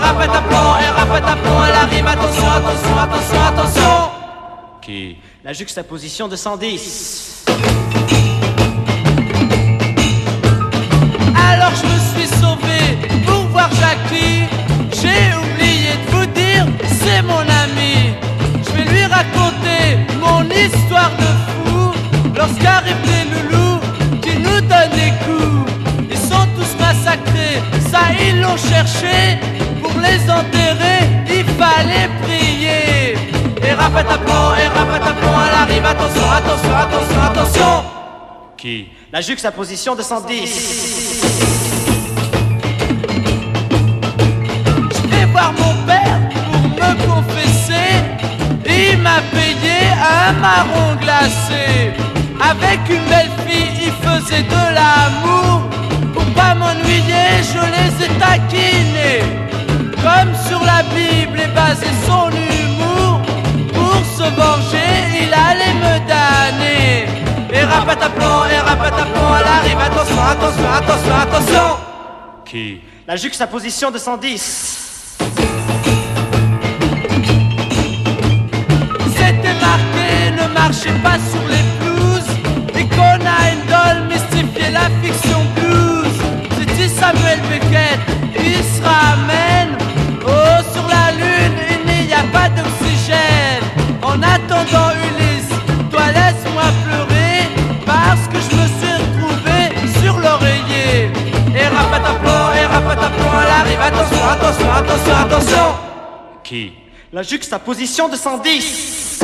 et rapataplomb, elle arrive, attention, attention, attention, attention. Qui? La juxtaposition de 110. Alors je me suis sauvé pour voir Jackie. J'ai oublié de vous dire, c'est mon ami. Je vais lui raconter mon histoire de fou. Lorsqu'arrivent les loulous qui nous donnent des coups, ils sont tous massacrés, ça ils l'ont cherché. Pour les enterrer, il fallait prier. Et rapataplomb, elle arrive, attention, attention, attention, attention. Qui? La juxtaposition de 110. Je vais voir mon père pour me confesser. Il m'a payé un marron glacé. Avec une belle fille, il faisait de l'amour. Pour pas m'ennuyer, je les ai taquinés. Comme sur la Bible est basé son humour. Pour se venger, il allait me damner. Et rapataplomb, elle arrive, attention, attention, attention, attention. Qui? La juxtaposition de 110. C'était marqué, ne marchez pas sur les pelouses. Et Conan Doyle mystifiait la fiction blues. C'est dit Samuel Beckett, il se ramène. Oh, sur la lune, il n'y a pas d'oxygène. En attendant Ulysse, toi laisse-moi pleurer. Parce que je me suis retrouvé sur l'oreiller. Et rapataplomb, elle arrive, attention, attention, attention, attention. Qui? La juxtaposition de 110.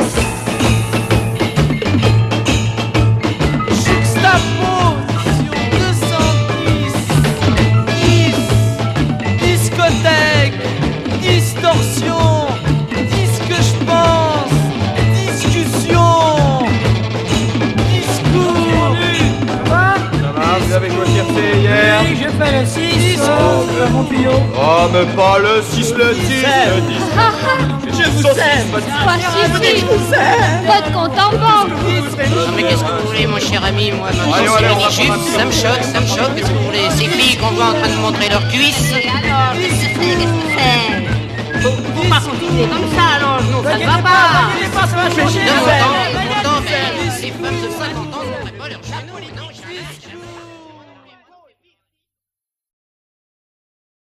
Juxtaposition 210. 10. Discothèque. Distorsion. Dis ce que je pense. Discussion. Discours. Ça va, vous avez quoi cherché hier? Oui, j'ai fait le 6, mon tuyau. Oh, mais pas le 6, le 10, le 10. Je vous aime. Quoi, suffit. Votre compte en banque. Non mais qu'est-ce que vous voulez mon cher ami, moi Allez, c'est on va ridicule, pas ça me choque, qu'est-ce que vous voulez? Ces filles qu'on voit en train de montrer leurs cuisses. Et alors, qu'est-ce que c'est? Faut pas continuer comme ça, alors, non, ça ne va pas. Ça va changer. De mon temps, mais ces femmes de 50 ans ne montraient pas leurs genoux, non.